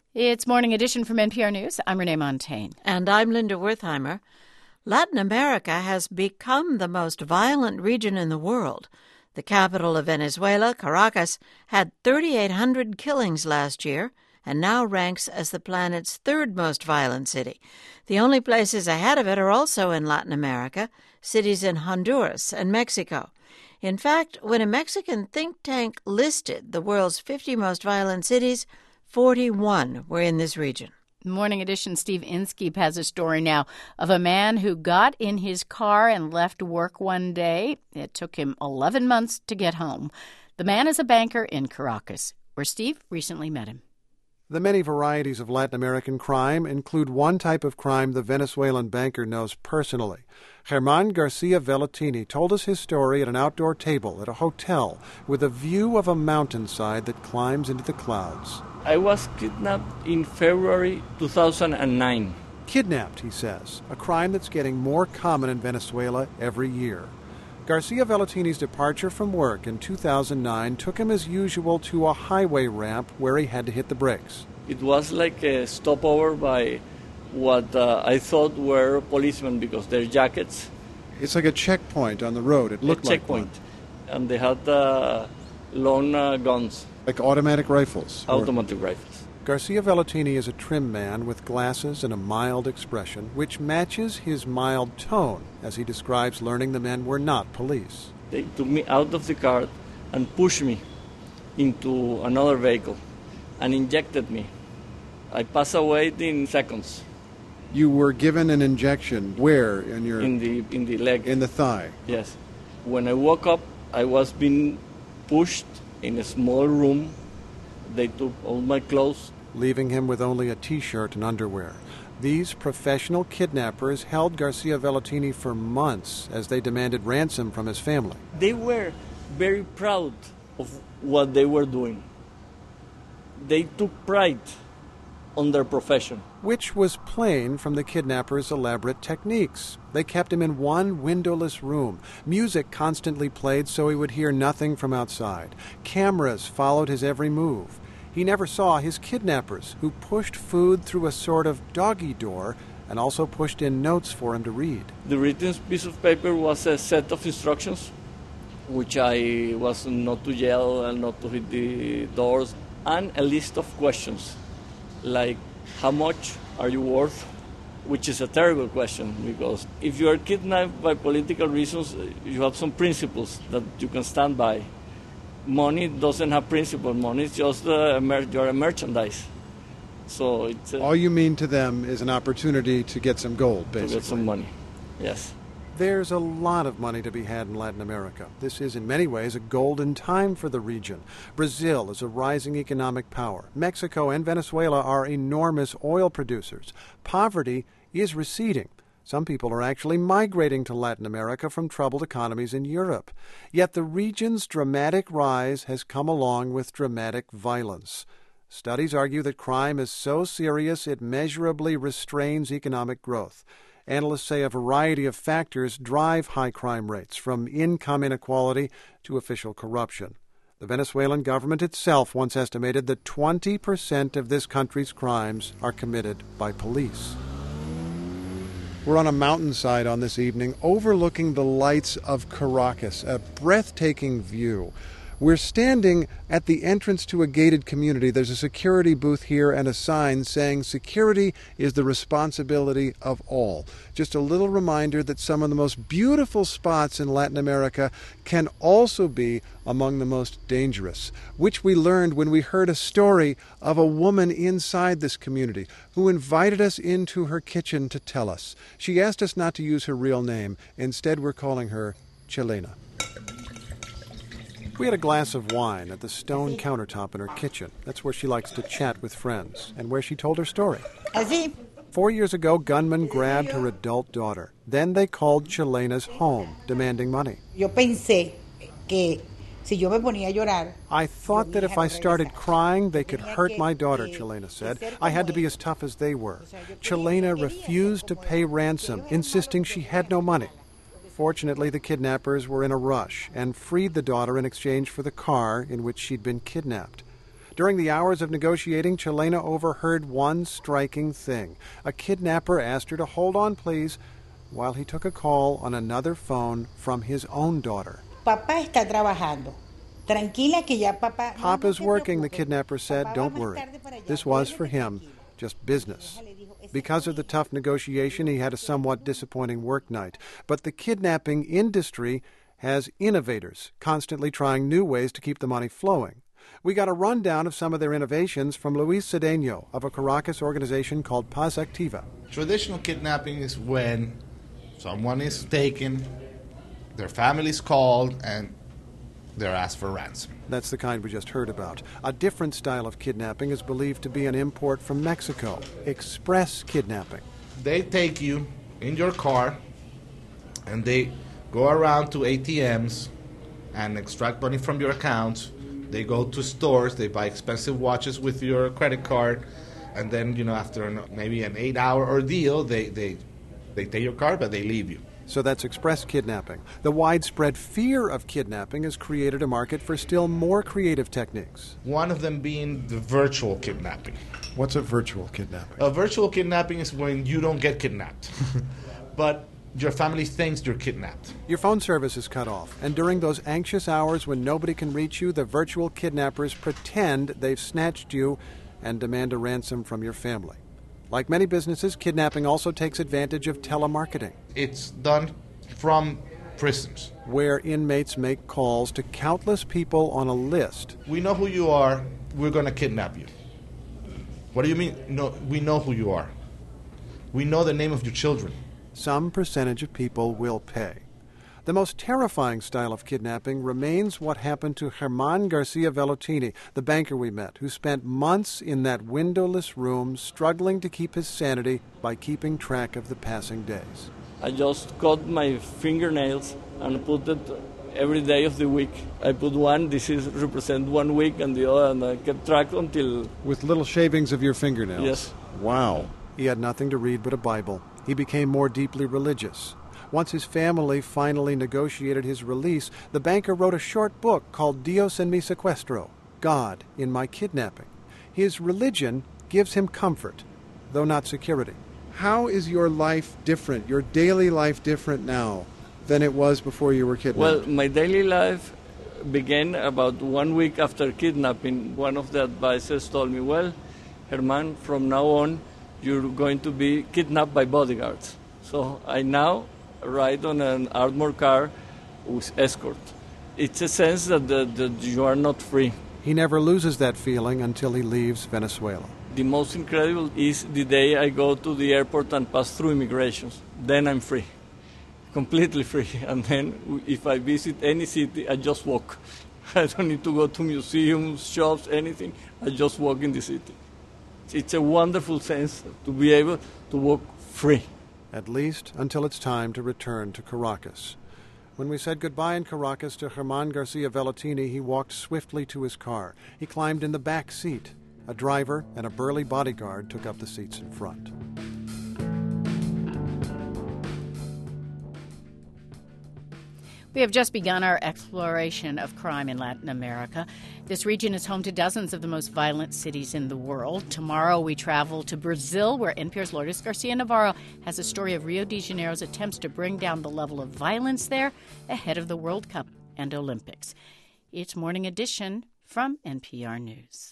It's Morning Edition from NPR News. I'm Renee Montaigne. And I'm Linda Wertheimer. Latin America has become the most violent region in the world. The capital of Venezuela, Caracas, had 3,800 killings last year and now ranks as the planet's third most violent city. The only places ahead of it are also in Latin America, cities in Honduras and Mexico. In fact, when a Mexican think tank listed the world's 50 most violent cities, 41 were in this region. Morning Edition Steve Inskeep has a story now of a man who got in his car and left work one day. It took him 11 months to get home. The man is a banker in Caracas, where Steve recently met him. The many varieties of Latin American crime include one type of crime the Venezuelan banker knows personally. Germán García Vellatini told us his story at an outdoor table at a hotel with a view of a mountainside that climbs into the clouds. I was kidnapped in February 2009. Kidnapped, he says, a crime that's getting more common in Venezuela every year. García Vellatini's departure from work in 2009 took him as usual to a highway ramp where he had to hit the brakes. It was like a stopover by what I thought were policemen because their jackets. It's like a checkpoint on the road. It looked like checkpoint. And they had long guns. Like automatic rifles? Automatic rifles. García Vellatini is a trim man with glasses and a mild expression, which matches his mild tone as he describes learning the men were not police. They took me out of the car and pushed me into another vehicle and injected me. I passed away in seconds. You were given an injection where? In the leg. In the thigh? Yes. When I woke up, I was being pushed in a small room. They took all my clothes, leaving him with only a T-shirt and underwear. These professional kidnappers held García Vellatini for months as they demanded ransom from his family. They were very proud of what they were doing. They took pride on their profession. Which was plain from the kidnappers' elaborate techniques. They kept him in one windowless room. Music constantly played so he would hear nothing from outside. Cameras followed his every move. He never saw his kidnappers, who pushed food through a sort of doggy door and also pushed in notes for him to read. The written piece of paper was a set of instructions, which I was not to yell and not to hit the doors, and a list of questions, like how much are you worth? Which is a terrible question, because if you are kidnapped by political reasons, you have some principles that you can stand by. Money doesn't have principle. Money is just you're a merchandise. So it's all you mean to them is an opportunity to get some gold, basically. To get some money, yes. There's a lot of money to be had in Latin America. This is in many ways a golden time for the region. Brazil is a rising economic power. Mexico and Venezuela are enormous oil producers. Poverty is receding. Some people are actually migrating to Latin America from troubled economies in Europe. Yet the region's dramatic rise has come along with dramatic violence. Studies argue that crime is so serious it measurably restrains economic growth. Analysts say a variety of factors drive high crime rates, from income inequality to official corruption. The Venezuelan government itself once estimated that 20% of this country's crimes are committed by police. We're on a mountainside on this evening, overlooking the lights of Caracas, a breathtaking view. We're standing at the entrance to a gated community. There's a security booth here and a sign saying security is the responsibility of all. Just a little reminder that some of the most beautiful spots in Latin America can also be among the most dangerous, which we learned when we heard a story of a woman inside this community who invited us into her kitchen to tell us. She asked us not to use her real name. Instead, we're calling her Chilena. We had a glass of wine at the stone countertop in her kitchen. That's where she likes to chat with friends and where she told her story. 4 years ago, gunmen grabbed her adult daughter. Then they called Chilena's home, demanding money. I thought that if I started crying, they could hurt my daughter, Chilena said. I had to be as tough as they were. Chilena refused to pay ransom, insisting she had no money. Fortunately, the kidnappers were in a rush and freed the daughter in exchange for the car in which she'd been kidnapped. During the hours of negotiating, Chelena overheard one striking thing. A kidnapper asked her to hold on, please, while he took a call on another phone from his own daughter. Papá está trabajando. Tranquila que ya papá. Papa's working, the kidnapper said. Don't worry. This was for him just business. Because of the tough negotiation, he had a somewhat disappointing work night. But the kidnapping industry has innovators constantly trying new ways to keep the money flowing. We got a rundown of some of their innovations from Luis Cedeno of a Caracas organization called Paz Activa. Traditional kidnapping is when someone is taken, their family is called, and they're asked for ransom. That's the kind we just heard about. A different style of kidnapping is believed to be an import from Mexico, express kidnapping. They take you in your car, and they go around to ATMs and extract money from your accounts. They go to stores, they buy expensive watches with your credit card, and then, after maybe an 8-hour ordeal, they take your card, but they leave you. So that's express kidnapping. The widespread fear of kidnapping has created a market for still more creative techniques. One of them being the virtual kidnapping. What's a virtual kidnapping? A virtual kidnapping is when you don't get kidnapped, but your family thinks you're kidnapped. Your phone service is cut off, and during those anxious hours when nobody can reach you, the virtual kidnappers pretend they've snatched you and demand a ransom from your family. Like many businesses, kidnapping also takes advantage of telemarketing. It's done from prisons, where inmates make calls to countless people on a list. We know who you are, we're going to kidnap you. What do you mean? No, we know who you are. We know the name of your children. Some percentage of people will pay. The most terrifying style of kidnapping remains what happened to Germán Garcia Vellottini, the banker we met, who spent months in that windowless room struggling to keep his sanity by keeping track of the passing days. I just cut my fingernails and put it every day of the week. I put one, this is represent 1 week, and the other, and I kept track until... With little shavings of your fingernails? Yes. Wow. He had nothing to read but a Bible. He became more deeply religious. Once his family finally negotiated his release, the banker wrote a short book called Dios en mi secuestro, God in my kidnapping. His religion gives him comfort, though not security. How is your life different, your daily life different now than it was before you were kidnapped? Well, my daily life began about 1 week after kidnapping. One of the advisors told me, well, Germán, from now on, you're going to be kidnapped by bodyguards. So I now ride on an armored car with escort. It's a sense that you are not free. He never loses that feeling until he leaves Venezuela. The most incredible is the day I go to the airport and pass through immigration. Then I'm free, completely free. And then if I visit any city, I just walk. I don't need to go to museums, shops, anything. I just walk in the city. It's a wonderful sense to be able to walk free. At least until it's time to return to Caracas. When we said goodbye in Caracas to Germán Garcia Vellottini, he walked swiftly to his car. He climbed in the back seat. A driver and a burly bodyguard took up the seats in front. We have just begun our exploration of crime in Latin America. This region is home to dozens of the most violent cities in the world. Tomorrow we travel to Brazil, where NPR's Lourdes Garcia Navarro has a story of Rio de Janeiro's attempts to bring down the level of violence there ahead of the World Cup and Olympics. It's Morning Edition from NPR News.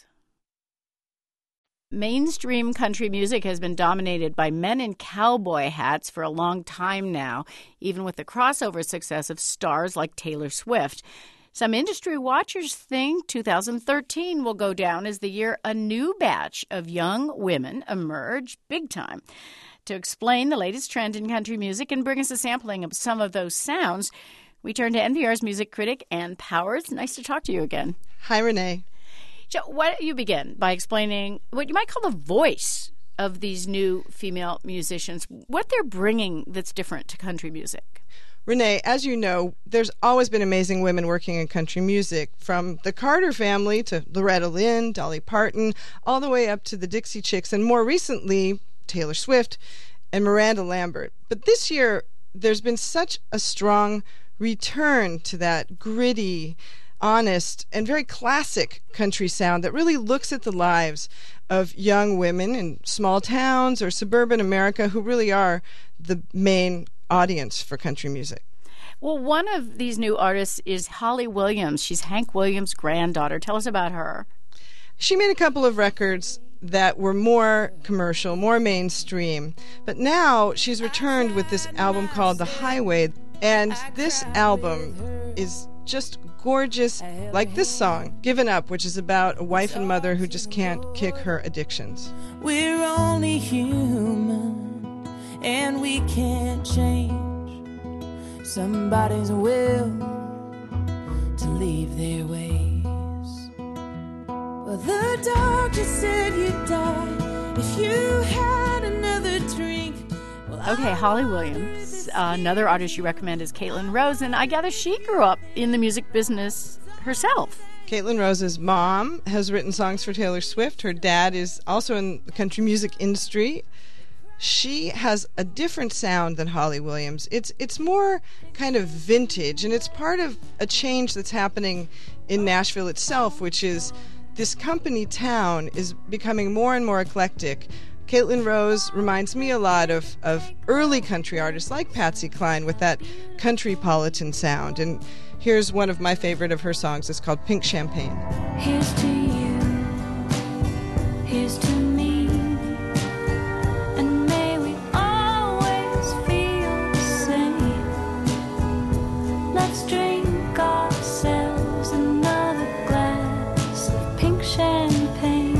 Mainstream country music has been dominated by men in cowboy hats for a long time now, even with the crossover success of stars like Taylor Swift. Some industry watchers think 2013 will go down as the year a new batch of young women emerge big time. To explain the latest trend in country music and bring us a sampling of some of those sounds, we turn to NPR's music critic, Ann Powers. Nice to talk to you again. Hi, Renee. So why don't you begin by explaining what you might call the voice of these new female musicians, what they're bringing that's different to country music? Renee, as you know, there's always been amazing women working in country music, from the Carter family to Loretta Lynn, Dolly Parton, all the way up to the Dixie Chicks, and more recently, Taylor Swift and Miranda Lambert. But this year, there's been such a strong return to that gritty, honest and very classic country sound that really looks at the lives of young women in small towns or suburban America who really are the main audience for country music. Well, one of these new artists is Holly Williams. She's Hank Williams' granddaughter. Tell us about her. She made a couple of records that were more commercial, more mainstream. But now she's returned with this album called The Highway. And this album is just gorgeous, like this song, Given Up, which is about a wife and mother who just can't kick her addictions. We're only human, and we can't change somebody's will to leave their ways. Well, the doctor said you'd die if you had another drink. Okay, Holly Williams. Another artist you recommend is Caitlin Rose, and I gather she grew up in the music business herself. Caitlin Rose's mom has written songs for Taylor Swift. Her dad is also in the country music industry. She has a different sound than Holly Williams. It's more kind of vintage, and it's part of a change that's happening in Nashville itself, which is this company town is becoming more and more eclectic. Caitlin Rose reminds me a lot of early country artists like Patsy Cline with that countrypolitan sound. And here's one of my favorite of her songs. It's called Pink Champagne. Here's to you, here's to me, and may we always feel the same. Let's drink ourselves another glass of pink champagne.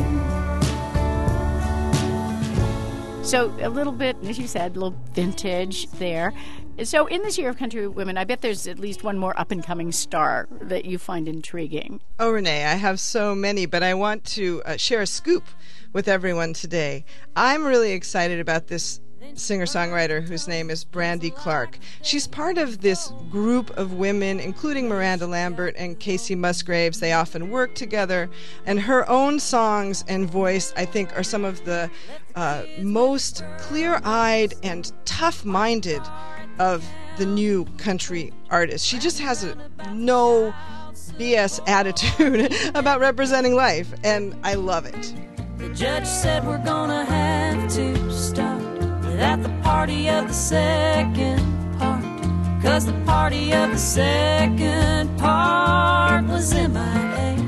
So a little bit, as you said, a little vintage there. So in this year of country women, I bet there's at least one more up-and-coming star that you find intriguing. Oh, Renee, I have so many, but I want to share a scoop with everyone today. I'm really excited about this singer-songwriter whose name is Brandi Clark. She's part of this group of women, including Miranda Lambert and Casey Musgraves. They often work together, and her own songs and voice, I think, are some of the most clear-eyed and tough-minded of the new country artists. She just has a no BS attitude about representing life, and I love it. The judge said we're gonna have to start at the party of the second part, 'cause the party of the second part was MIA.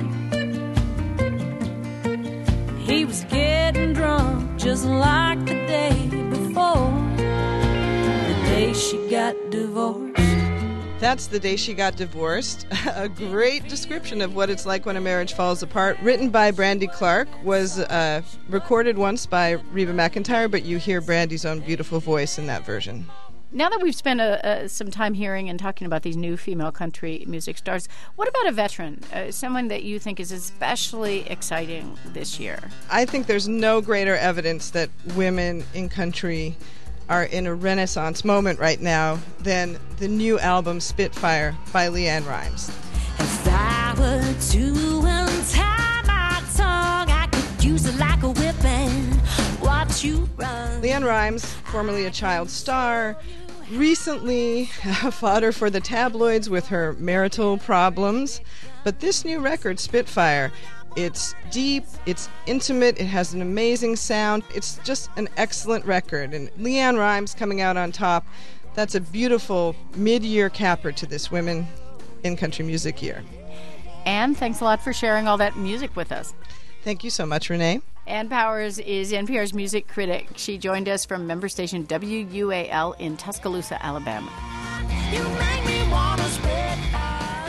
He was getting drunk just like the day before, the day she got divorced. That's The Day She Got Divorced. A great description of what it's like when a marriage falls apart. Written by Brandi Clark, was recorded once by Reba McEntire, but you hear Brandi's own beautiful voice in that version. Now that we've spent some time hearing and talking about these new female country music stars, what about a veteran, someone that you think is especially exciting this year? I think there's no greater evidence that women in country are in a renaissance moment right now than the new album Spitfire by LeAnn Rimes. If I were to untie my tongue, I could use it like a whip and watch you run. LeAnn Rimes, formerly a child star, recently fodder for the tabloids with her marital problems. But this new record, Spitfire, it's deep, it's intimate, it has an amazing sound. It's just an excellent record. And LeAnn Rimes coming out on top, that's a beautiful mid-year capper to this Women in Country Music year. Ann, thanks a lot for sharing all that music with us. Thank you so much, Renee. Ann Powers is NPR's music critic. She joined us from member station WUAL in Tuscaloosa, Alabama. You make me wanna spitfire.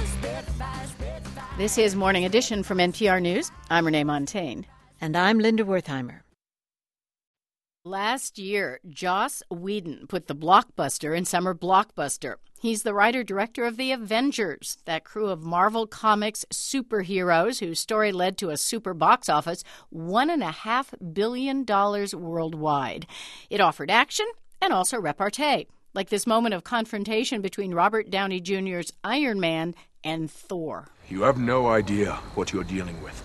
This is Morning Edition from NPR News. I'm Renee Montagne. And I'm Linda Wertheimer. Last year, Joss Whedon put the blockbuster in summer blockbuster. He's the writer-director of The Avengers, that crew of Marvel Comics superheroes whose story led to a super box office, $1.5 billion worldwide. It offered action and also repartee, like this moment of confrontation between Robert Downey Jr.'s Iron Man and Thor. You have no idea what you're dealing with.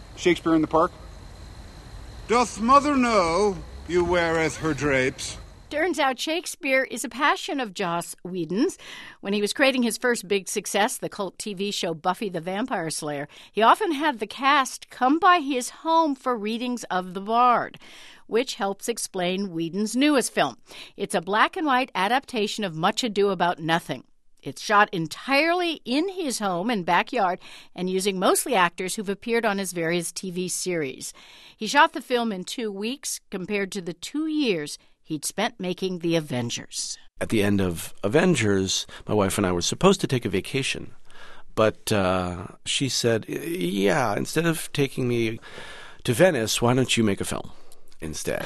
Shakespeare in the Park? Doth mother know you weareth her drapes? Turns out Shakespeare is a passion of Joss Whedon's. When he was creating his first big success, the cult TV show Buffy the Vampire Slayer, he often had the cast come by his home for readings of The Bard, which helps explain Whedon's newest film. It's a black and white adaptation of Much Ado About Nothing. It's shot entirely in his home and backyard and using mostly actors who've appeared on his various TV series. He shot the film in 2 weeks compared to the 2 years he'd spent making The Avengers. At the end of Avengers, my wife and I were supposed to take a vacation. But she said, yeah, instead of taking me to Venice, why don't you make a film instead?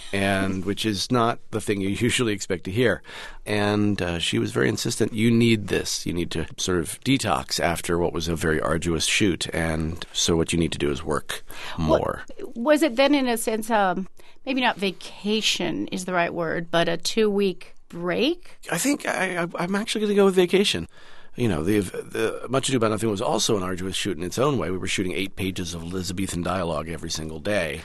And which is not the thing you usually expect to hear. And she was very insistent, you need this. You need to sort of detox after what was a very arduous shoot. And so what you need to do is work more. Was it then, in a sense, maybe not vacation is the right word, but a 2-week break? I think I'm actually going to go with vacation. You know, the Much Ado About Nothing was also an arduous shoot in its own way. We were shooting 8 pages of Elizabethan dialogue every single day.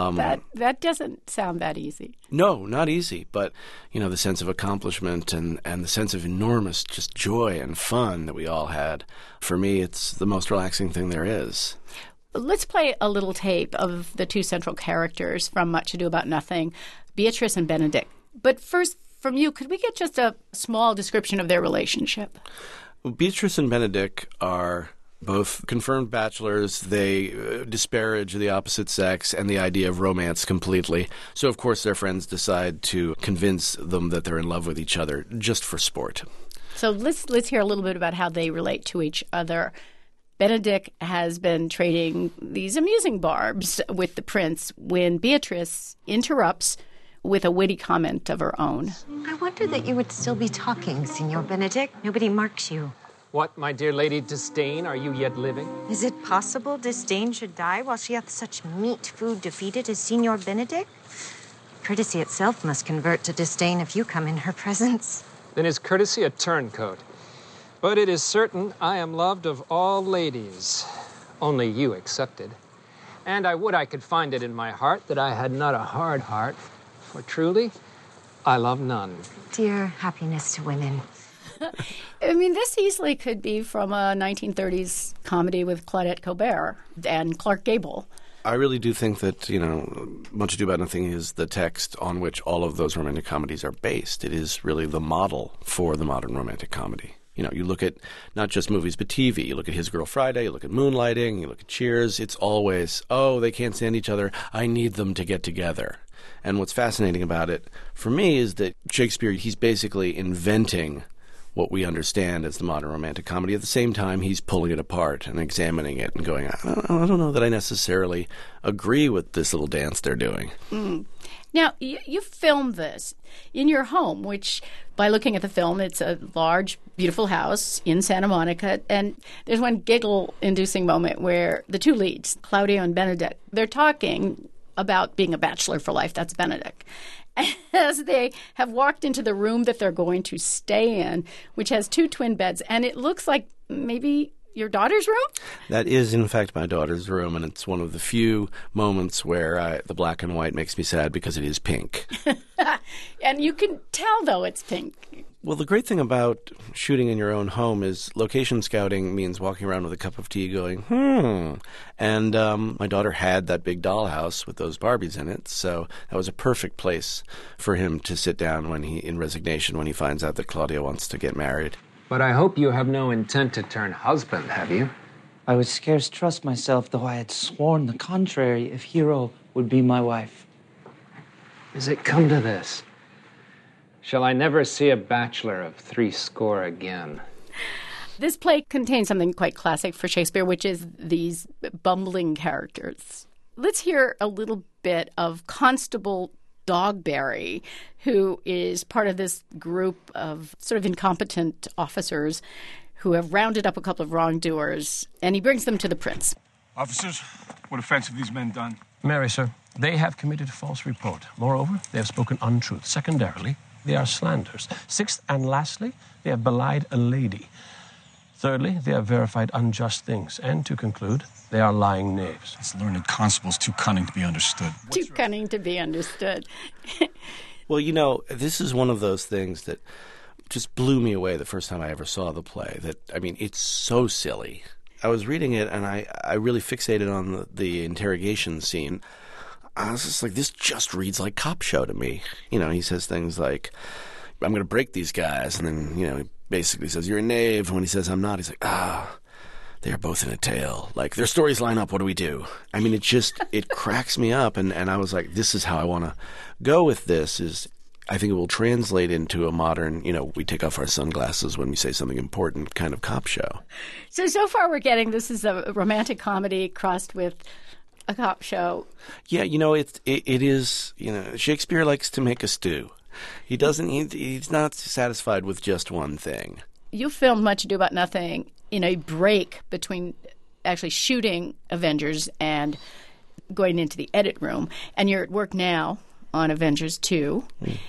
That doesn't sound that easy. No, not easy. But, you know, the sense of accomplishment and the sense of enormous just joy and fun that we all had. For me, it's the most relaxing thing there is. Let's play a little tape of the 2 central characters from Much Ado About Nothing, Beatrice and Benedict. But first, from you, could we get just a small description of their relationship? Beatrice and Benedict are both confirmed bachelors. They disparage the opposite sex and the idea of romance completely. So, of course, their friends decide to convince them that they're in love with each other just for sport. So let's hear a little bit about how they relate to each other. Benedict has been trading these amusing barbs with the prince when Beatrice interrupts with a witty comment of her own. I wonder that you would still be talking, Signor Benedict. Nobody marks you. What, my dear Lady Disdain, are you yet living? Is it possible Disdain should die while she hath such meat food defeated as Signor Benedict? Courtesy itself must convert to disdain if you come in her presence. Then is courtesy a turncoat? But it is certain I am loved of all ladies, only you excepted. And I would I could find it in my heart that I had not a hard heart, for truly, I love none. Dear happiness to women. I mean, this easily could be from a 1930s comedy with Claudette Colbert and Clark Gable. I really do think that, you know, Much Ado About Nothing is the text on which all of those romantic comedies are based. It is really the model for the modern romantic comedy. You know, you look at not just movies, but TV. You look at His Girl Friday, you look at Moonlighting, you look at Cheers. It's always, oh, they can't stand each other. I need them to get together. And what's fascinating about it, for me, is that Shakespeare, he's basically inventing what we understand as the modern romantic comedy. At the same time, he's pulling it apart and examining it and going, I don't know that I necessarily agree with this little dance they're doing. Mm. Now, you filmed this in your home, which, by looking at the film, it's a large, beautiful house in Santa Monica. And there's one giggle-inducing moment where the 2 leads, Claudio and Benedict, they're talking about being a bachelor for life. That's Benedict. As they have walked into the room that they're going to stay in, which has 2 twin beds, and it looks like maybe your daughter's room? That is, in fact, my daughter's room, and it's one of the few moments where the black and white makes me sad because it is pink. And you can tell, though, it's pink. Well, the great thing about shooting in your own home is location scouting means walking around with a cup of tea going, And my daughter had that big dollhouse with those Barbies in it, so that was a perfect place for him to sit down when in resignation when he finds out that Claudia wants to get married. But I hope you have no intent to turn husband, have you? I would scarce trust myself, though I had sworn the contrary, if Hero would be my wife. Is it come to this? Shall I never see a bachelor of 80 again? This play contains something quite classic for Shakespeare, which is these bumbling characters. Let's hear a little bit of Constable Dogberry, who is part of this group of sort of incompetent officers who have rounded up a couple of wrongdoers, and he brings them to the prince. Officers, what offense have these men done? Mary, sir, they have committed a false report. Moreover, they have spoken untruth. Secondarily, they are slanders. Sixth and lastly, they have belied a lady. Thirdly, they have verified unjust things. And to conclude, they are lying knaves. This learned constable's too cunning to be understood. Too cunning to be understood. Well, this is one of those things that just blew me away the first time I ever saw the play. It's so silly. I was reading it, and I really fixated on the interrogation scene. I was just like, this just reads like Cop Show to me. He says things like, I'm going to break these guys. And then, he basically says, you're a knave. And when he says, I'm not, he's like, they are both in a tale. Like, their stories line up. What do we do? It cracks me up. And I was like, this is how I want to go with this. I think it will translate into a modern, we take off our sunglasses when we say something important kind of cop show. So far we're getting this is a romantic comedy crossed with a cop show. Yeah, it is, Shakespeare likes to make a stew. He's not satisfied with just one thing. You filmed Much Ado About Nothing in a break between actually shooting Avengers and going into the edit room. And you're at work now on Avengers 2.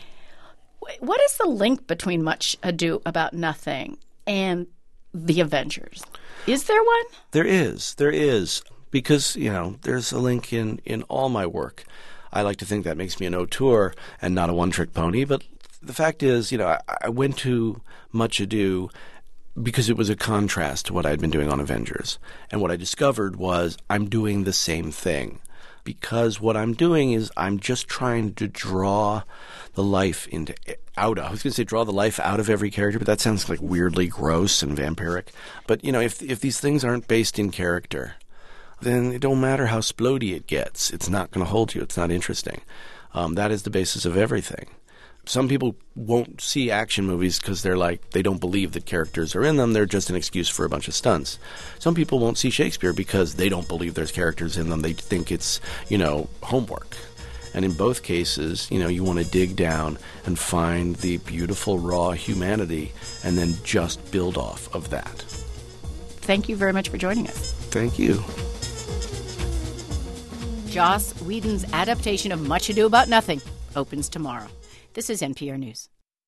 What is the link between Much Ado About Nothing and the Avengers? Is there one? There is. Because, there's a link in all my work. I like to think that makes me an auteur and not a one-trick pony. But the fact is, I went to Much Ado because it was a contrast to what I'd been doing on Avengers. And what I discovered was I'm doing the same thing. Because what I'm doing is I'm just trying to draw the life I was going to say draw the life out of every character, but that sounds like weirdly gross and vampiric. But, if these things aren't based in character, then it don't matter how splody it gets. It's not going to hold you. It's not interesting. That is the basis of everything. Some people won't see action movies because they don't believe that characters are in them. They're just an excuse for a bunch of stunts. Some people won't see Shakespeare because they don't believe there's characters in them. They think it's, homework. And in both cases, you want to dig down and find the beautiful, raw humanity and then just build off of that. Thank you very much for joining us. Thank you. Joss Whedon's adaptation of Much Ado About Nothing opens tomorrow. This is NPR News.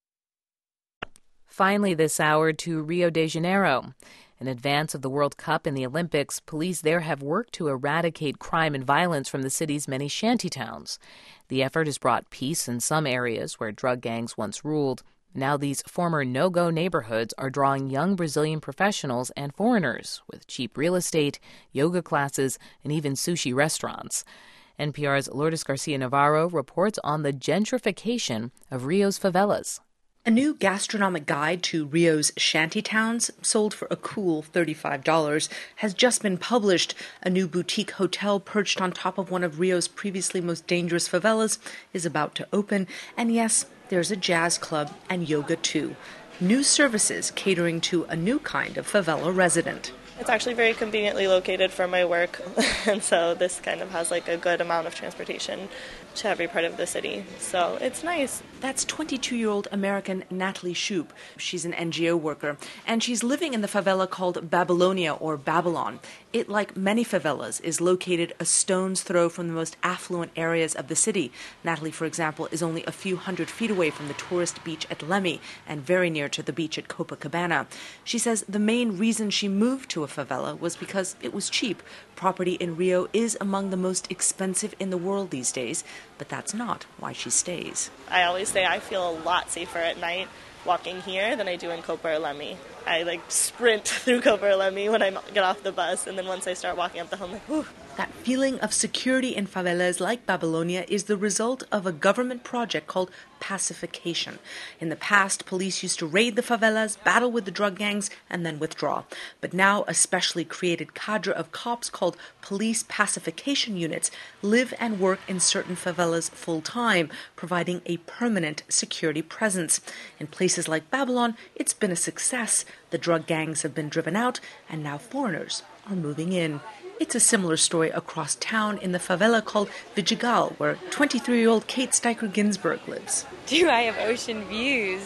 Finally this hour to Rio de Janeiro. In advance of the World Cup and the Olympics, police there have worked to eradicate crime and violence from the city's many shantytowns. The effort has brought peace in some areas where drug gangs once ruled. Now these former no-go neighborhoods are drawing young Brazilian professionals and foreigners with cheap real estate, yoga classes, and even sushi restaurants. NPR's Lourdes Garcia-Navarro reports on the gentrification of Rio's favelas. A new gastronomic guide to Rio's shantytowns, sold for a cool $35, has just been published. A new boutique hotel perched on top of one of Rio's previously most dangerous favelas is about to open. And yes, there's a jazz club and yoga too. New services catering to a new kind of favela resident. It's actually very conveniently located for my work, and so this kind of has a good amount of transportation to every part of the city, so it's nice. That's 22-year-old American Natalie Shoup. She's an NGO worker, and she's living in the favela called Babylonia or Babylon. It, like many favelas, is located a stone's throw from the most affluent areas of the city. Natalie, for example, is only a few hundred feet away from the tourist beach at Leme and very near to the beach at Copacabana. She says the main reason she moved to a favela was because it was cheap. Property in Rio is among the most expensive in the world these days, but that's not why she stays. I always say I feel a lot safer at night walking here than I do in Copa or Leme. I sprint through Copa or Leme when I get off the bus, and then once I start walking up the hill, I'm like, whew. That feeling of security in favelas like Babylonia is the result of a government project called pacification. In the past, police used to raid the favelas, battle with the drug gangs, and then withdraw. But now a specially created cadre of cops called police pacification units live and work in certain favelas full-time, providing a permanent security presence. In places like Babylon, it's been a success. The drug gangs have been driven out, and now foreigners are moving in. It's a similar story across town in the favela called Vidigal, where 23-year-old Kate Steiker Ginsburg lives. Do I have ocean views?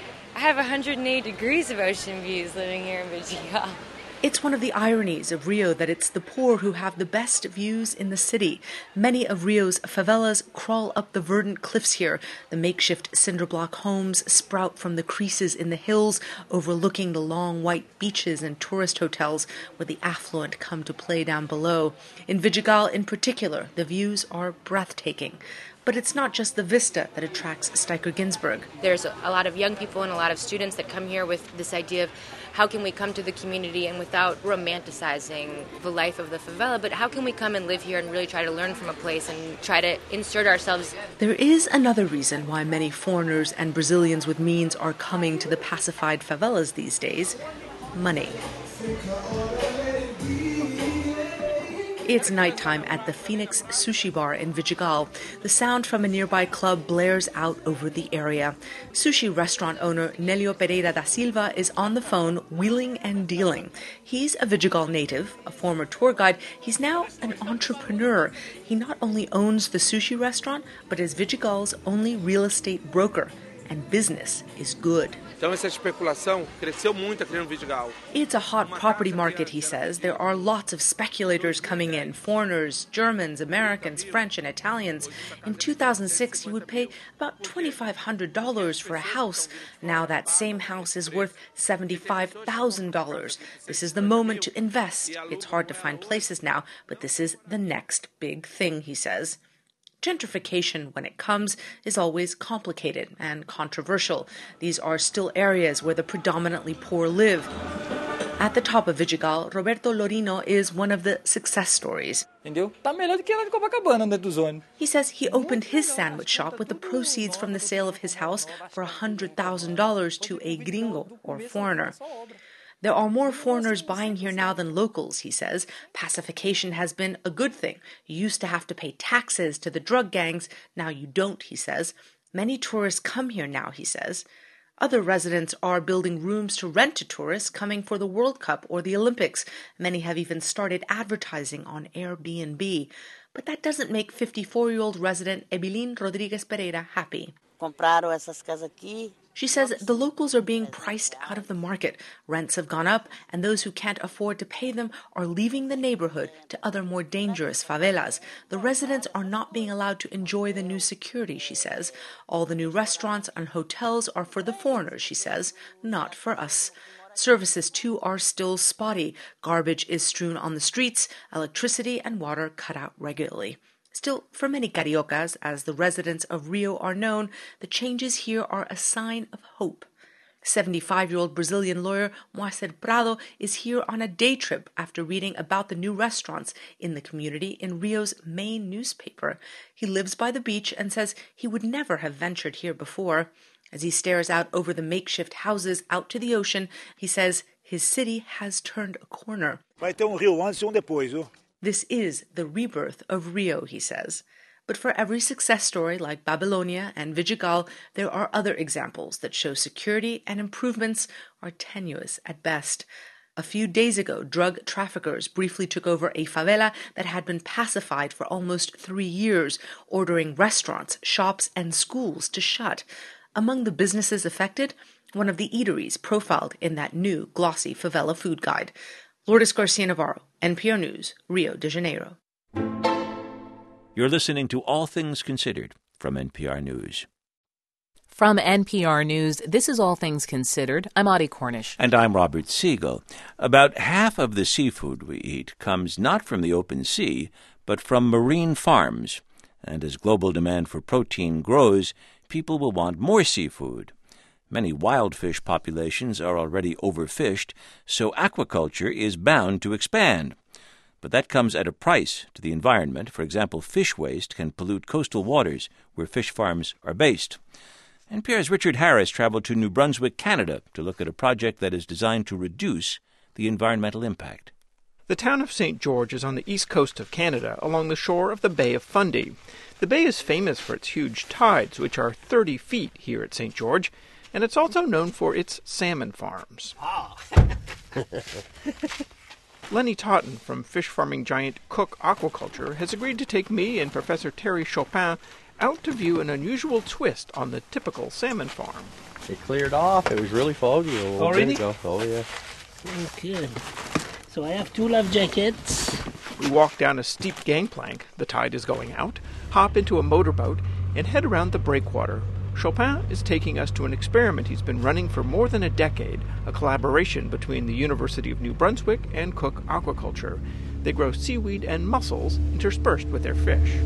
I have 180 degrees of ocean views living here in Vidigal. It's one of the ironies of Rio that it's the poor who have the best views in the city. Many of Rio's favelas crawl up the verdant cliffs here. The makeshift cinder block homes sprout from the creases in the hills, overlooking the long white beaches and tourist hotels where the affluent come to play down below. In Vidigal in particular, the views are breathtaking. But it's not just the vista that attracts Steiker Ginsburg. There's a lot of young people and a lot of students that come here with this idea of how can we come to the community and without romanticizing the life of the favela, but how can we come and live here and really try to learn from a place and try to insert ourselves. There is another reason why many foreigners and Brazilians with means are coming to the pacified favelas these days: money. It's nighttime at the Phoenix Sushi Bar in Vidigal. The sound from a nearby club blares out over the area. Sushi restaurant owner Nélio Pereira da Silva is on the phone wheeling and dealing. He's a Vidigal native, a former tour guide. He's now an entrepreneur. He not only owns the sushi restaurant, but is Vidigal's only real estate broker. And business is good. It's a hot property market, he says. There are lots of speculators coming in, foreigners, Germans, Americans, French, and Italians. In 2006, you would pay about $2,500 for a house. Now that same house is worth $75,000. This is the moment to invest. It's hard to find places now, but this is the next big thing, he says. Gentrification, when it comes, is always complicated and controversial. These are still areas where the predominantly poor live. At the top of Vidigal, Roberto Lorino is one of the success stories. He says he opened his sandwich shop with the proceeds from the sale of his house for $100,000 to a gringo, or foreigner. There are more foreigners buying here now than locals, he says. Pacification has been a good thing. You used to have to pay taxes to the drug gangs. Now you don't, he says. Many tourists come here now, he says. Other residents are building rooms to rent to tourists coming for the World Cup or the Olympics. Many have even started advertising on Airbnb. But that doesn't make 54-year-old resident Ebilín Rodríguez Pereira happy. She says the locals are being priced out of the market. Rents have gone up, and those who can't afford to pay them are leaving the neighborhood to other more dangerous favelas. The residents are not being allowed to enjoy the new security, she says. All the new restaurants and hotels are for the foreigners, she says, not for us. Services, too, are still spotty. Garbage is strewn on the streets, electricity and water cut out regularly. Still, for many cariocas, as the residents of Rio are known, the changes here are a sign of hope. 75-year-old Brazilian lawyer Moacir Prado is here on a day trip after reading about the new restaurants in the community in Rio's main newspaper. He lives by the beach and says he would never have ventured here before. As he stares out over the makeshift houses out to the ocean, he says his city has turned a corner. This is the rebirth of Rio, he says. But for every success story like Babylonia and Vidigal, there are other examples that show security and improvements are tenuous at best. A few days ago, drug traffickers briefly took over a favela that had been pacified for almost 3 years, ordering restaurants, shops, and schools to shut. Among the businesses affected, one of the eateries profiled in that new glossy favela food guide. Lourdes Garcia Navarro, NPR News, Rio de Janeiro. You're listening to All Things Considered from NPR News. From NPR News, this is All Things Considered. I'm Audie Cornish. And I'm Robert Siegel. About half of the seafood we eat comes not from the open sea, but from marine farms. And as global demand for protein grows, people will want more seafood. Many wild fish populations are already overfished, so aquaculture is bound to expand. But that comes at a price to the environment. For example, fish waste can pollute coastal waters where fish farms are based. NPR's Richard Harris traveled to New Brunswick, Canada, to look at a project that is designed to reduce the environmental impact. The town of St. George is on the east coast of Canada, along the shore of the Bay of Fundy. The bay is famous for its huge tides, which are 30 feet here at St. George, and it's also known for its salmon farms. Lenny Totten from fish farming giant Cook Aquaculture has agreed to take me and Professor Terry Chopin out to view an unusual twist on the typical salmon farm. It cleared off. It was really foggy a little bit ago. Oh, yeah. Okay. So I have 2 life jackets. We walk down a steep gangplank, the tide is going out, hop into a motorboat, and head around the breakwater. Chopin is taking us to an experiment he's been running for more than a decade, a collaboration between the University of New Brunswick and Cook Aquaculture. They grow seaweed and mussels interspersed with their fish.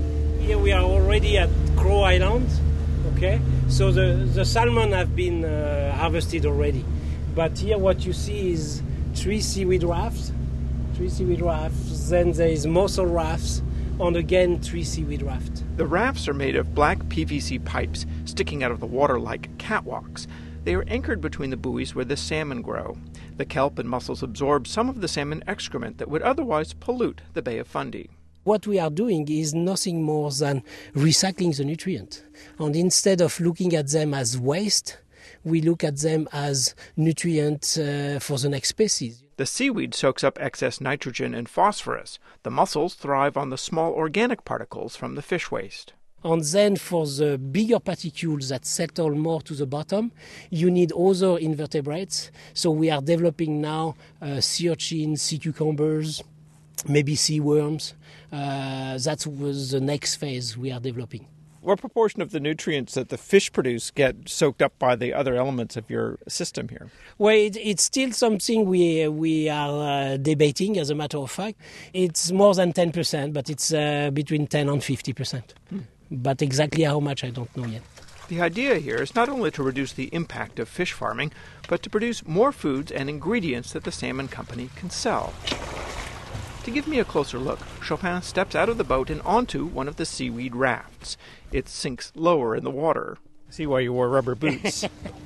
Here we are already at Crow Island, okay? So the salmon have been harvested already. But here what you see is 3 seaweed rafts, then there is mussel rafts, and again 3 seaweed rafts. The rafts are made of black PVC pipes sticking out of the water like catwalks. They are anchored between the buoys where the salmon grow. The kelp and mussels absorb some of the salmon excrement that would otherwise pollute the Bay of Fundy. What we are doing is nothing more than recycling the nutrient. And instead of looking at them as waste, we look at them as nutrient for the next species. The seaweed soaks up excess nitrogen and phosphorus. The mussels thrive on the small organic particles from the fish waste. And then for the bigger particles that settle more to the bottom, you need other invertebrates. So we are developing now sea urchins, sea cucumbers, maybe sea worms. That was the next phase we are developing. What proportion of the nutrients that the fish produce get soaked up by the other elements of your system here? Well, it's still something we are debating, as a matter of fact. It's more than 10%, but it's between 10 and 50%. But exactly how much, I don't know yet. The idea here is not only to reduce the impact of fish farming, but to produce more foods and ingredients that the salmon company can sell. To give me a closer look, Chopin steps out of the boat and onto one of the seaweed rafts. It sinks lower in the water. I see why you wore rubber boots.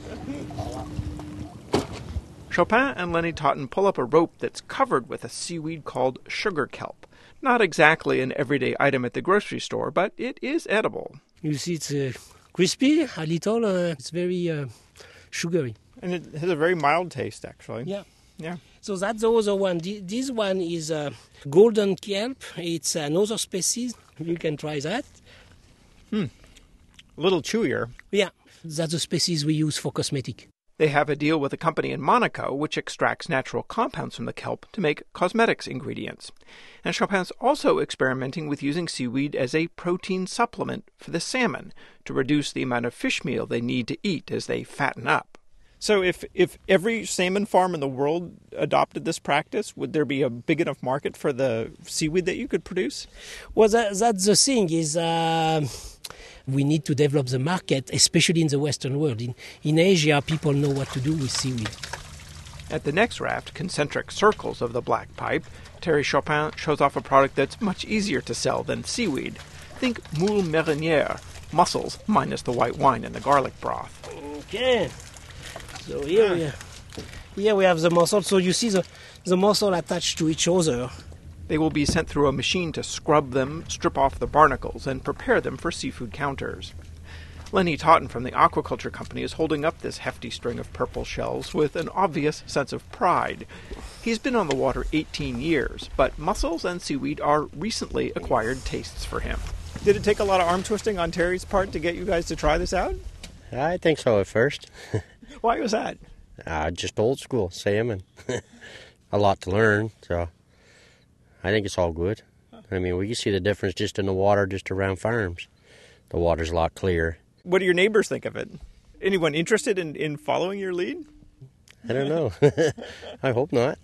Chopin and Lenny Totten pull up a rope that's covered with a seaweed called sugar kelp. Not exactly an everyday item at the grocery store, but it is edible. You see, it's crispy, a little. It's very sugary. And it has a very mild taste, actually. Yeah. So that's the other one. This one is golden kelp. It's another species. You can try that. A little chewier. Yeah. That's the species we use for cosmetic. They have a deal with a company in Monaco which extracts natural compounds from the kelp to make cosmetics ingredients. And Chopin's also experimenting with using seaweed as a protein supplement for the salmon to reduce the amount of fish meal they need to eat as they fatten up. So if every salmon farm in the world adopted this practice, would there be a big enough market for the seaweed that you could produce? Well, that's the thing is we need to develop the market, especially in the Western world. In Asia, people know what to do with seaweed. At the next raft, concentric circles of the black pipe, Thierry Chopin shows off a product that's much easier to sell than seaweed. Think moule marinière, mussels minus the white wine and the garlic broth. Okay. So here we have the mussel. So you see the mussel attached to each other. They will be sent through a machine to scrub them, strip off the barnacles, and prepare them for seafood counters. Lenny Totten from the aquaculture company is holding up this hefty string of purple shells with an obvious sense of pride. He's been on the water 18 years, but mussels and seaweed are recently acquired tastes for him. Did it take a lot of arm twisting on Terry's part to get you guys to try this out? I think so at first. Why was that? Just old school salmon. A lot to learn, so I think it's all good. I mean, we can see the difference just in the water just around farms. The water's a lot clearer. What do your neighbors think of it? Anyone interested in following your lead? I don't know. I hope not.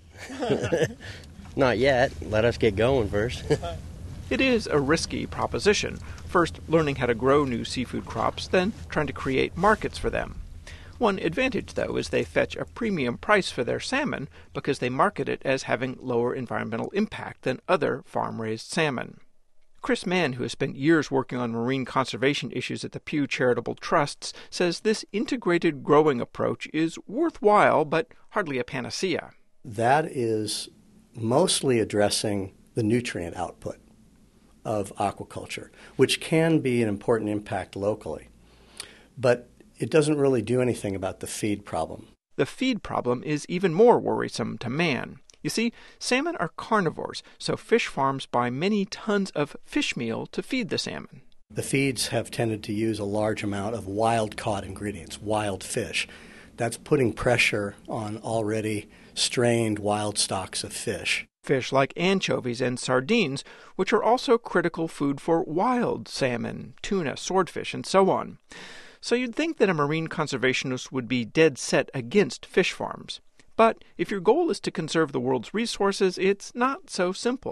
Not yet. Let us get going first. It is a risky proposition. First, learning how to grow new seafood crops, then trying to create markets for them. One advantage, though, is they fetch a premium price for their salmon because they market it as having lower environmental impact than other farm-raised salmon. Chris Mann, who has spent years working on marine conservation issues at the Pew Charitable Trusts, says this integrated growing approach is worthwhile but hardly a panacea. That is mostly addressing the nutrient output of aquaculture, which can be an important impact locally. But it doesn't really do anything about the feed problem. The feed problem is even more worrisome to man. You see, salmon are carnivores, so fish farms buy many tons of fish meal to feed the salmon. The feeds have tended to use a large amount of wild-caught ingredients, wild fish. That's putting pressure on already strained wild stocks of fish. Fish like anchovies and sardines, which are also critical food for wild salmon, tuna, swordfish, and so on. So you'd think that a marine conservationist would be dead set against fish farms. But if your goal is to conserve the world's resources, it's not so simple.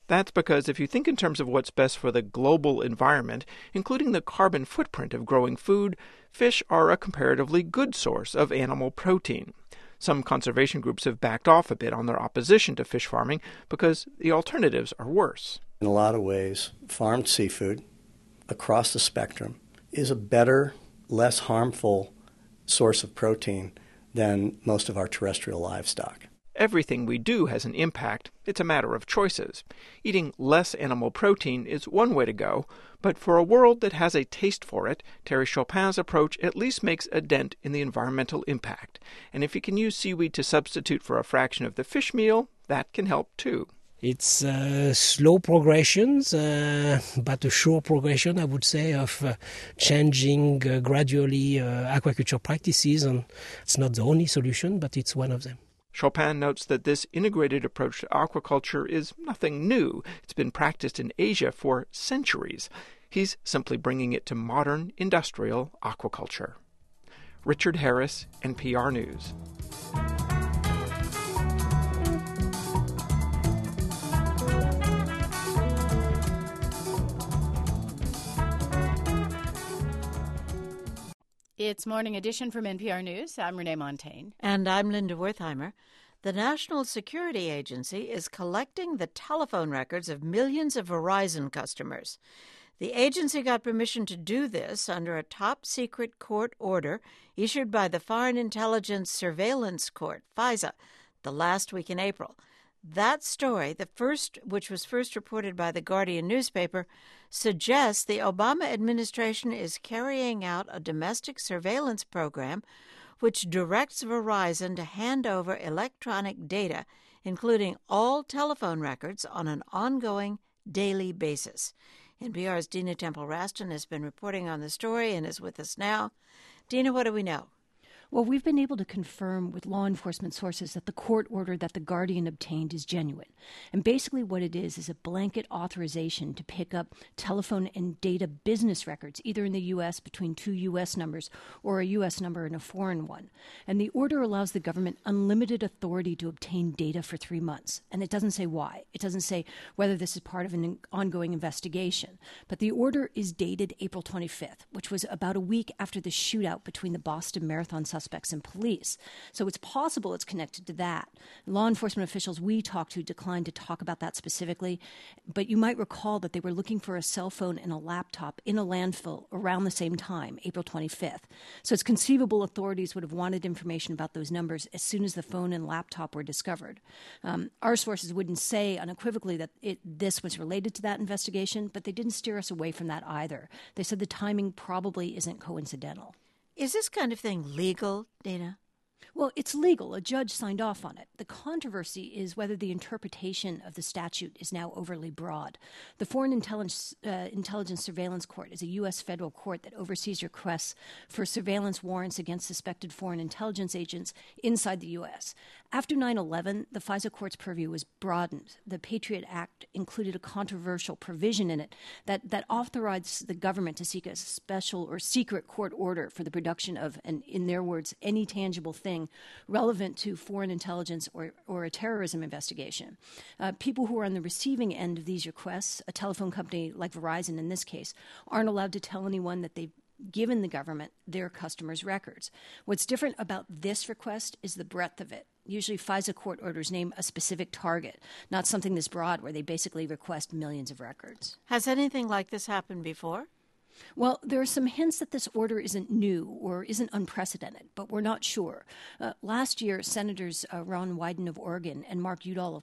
That's because if you think in terms of what's best for the global environment, including the carbon footprint of growing food, fish are a comparatively good source of animal protein. Some conservation groups have backed off a bit on their opposition to fish farming because the alternatives are worse. In a lot of ways, farmed seafood across the spectrum is a better, less harmful source of protein than most of our terrestrial livestock. Everything we do has an impact. It's a matter of choices. Eating less animal protein is one way to go, but for a world that has a taste for it, Terry Chopin's approach at least makes a dent in the environmental impact. And if you can use seaweed to substitute for a fraction of the fish meal, that can help too. It's slow progressions, but a sure progression, I would say, of changing gradually aquaculture practices. And it's not the only solution, but it's one of them. Chopin notes that this integrated approach to aquaculture is nothing new. It's been practiced in Asia for centuries. He's simply bringing it to modern industrial aquaculture. Richard Harris, NPR News. It's Morning Edition from NPR News. I'm Renee Montagne. And I'm Linda Wertheimer. The National Security Agency is collecting the telephone records of millions of Verizon customers. The agency got permission to do this under a top-secret court order issued by the Foreign Intelligence Surveillance Court, FISA, the last week in April. That story, which was first reported by the Guardian newspaper, suggests the Obama administration is carrying out a domestic surveillance program which directs Verizon to hand over electronic data, including all telephone records, on an ongoing daily basis. NPR's Dina Temple-Raston has been reporting on the story and is with us now. Dina, what do we know? Well, we've been able to confirm with law enforcement sources that the court order that the Guardian obtained is genuine. And basically what it is a blanket authorization to pick up telephone and data business records, either in the U.S. between two U.S. numbers or a U.S. number and a foreign one. And the order allows the government unlimited authority to obtain data for 3 months. And it doesn't say why. It doesn't say whether this is part of an ongoing investigation. But the order is dated April 25th, which was about a week after the shootout between the Boston Marathon suspects and police. So it's possible it's connected to that. Law enforcement officials we talked to declined to talk about that specifically, but you might recall that they were looking for a cell phone and a laptop in a landfill around the same time, April 25th. So it's conceivable authorities would have wanted information about those numbers as soon as the phone and laptop were discovered. Our sources wouldn't say unequivocally that this was related to that investigation, but they didn't steer us away from that either. They said the timing probably isn't coincidental. Is this kind of thing legal, Dina? Well, it's legal. A judge signed off on it. The controversy is whether the interpretation of the statute is now overly broad. The Foreign Intelligence Surveillance Court is a U.S. federal court that oversees requests for surveillance warrants against suspected foreign intelligence agents inside the U.S. After 9/11, the FISA court's purview was broadened. The Patriot Act included a controversial provision in it that authorized the government to seek a special or secret court order for the production of, and in their words, any tangible thing relevant to foreign intelligence or a terrorism investigation. People who are on the receiving end of these requests, a telephone company like Verizon in this case, aren't allowed to tell anyone that they've given the government their customers' records. What's different about this request is the breadth of it. Usually FISA court orders name a specific target, not something this broad where they basically request millions of records. Has anything like this happened before? Well, there are some hints that this order isn't new or isn't unprecedented, but we're not sure. Last year, Senators Ron Wyden of Oregon and Mark Udall of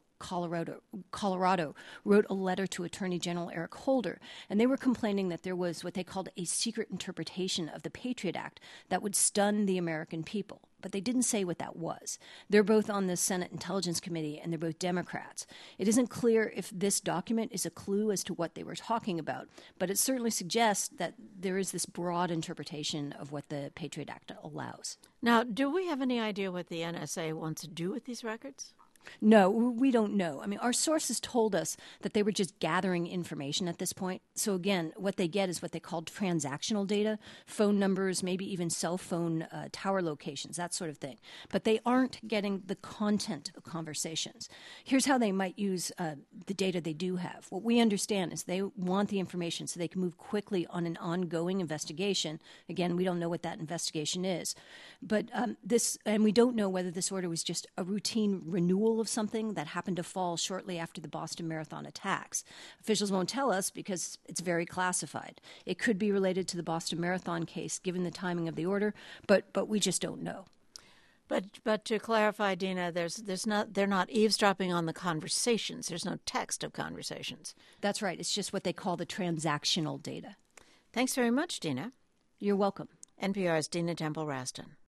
Colorado wrote a letter to Attorney General Eric Holder, and they were complaining that there was what they called a secret interpretation of the Patriot Act that would stun the American people. But they didn't say what that was. They're both on the Senate Intelligence Committee, and they're both Democrats. It isn't clear if this document is a clue as to what they were talking about, but it certainly suggests that there is this broad interpretation of what the Patriot Act allows. Now, do we have any idea what the NSA wants to do with these records? No, we don't know. I mean, our sources told us that they were just gathering information at this point. So again, what they get is what they call transactional data, phone numbers, maybe even cell phone tower locations, that sort of thing. But they aren't getting the content of conversations. Here's how they might use the data they do have. What we understand is they want the information so they can move quickly on an ongoing investigation. Again, we don't know what that investigation is. But and we don't know whether this order was just a routine renewal of something that happened to fall shortly after the Boston Marathon attacks. Officials won't tell us because it's very classified. It could be related to the Boston Marathon case, given the timing of the order, but we just don't know. But to clarify, Dina, they're not eavesdropping on the conversations. There's no text of conversations. That's right. It's just what they call the transactional data. Thanks very much, Dina. You're welcome. NPR's Dina Temple-Raston.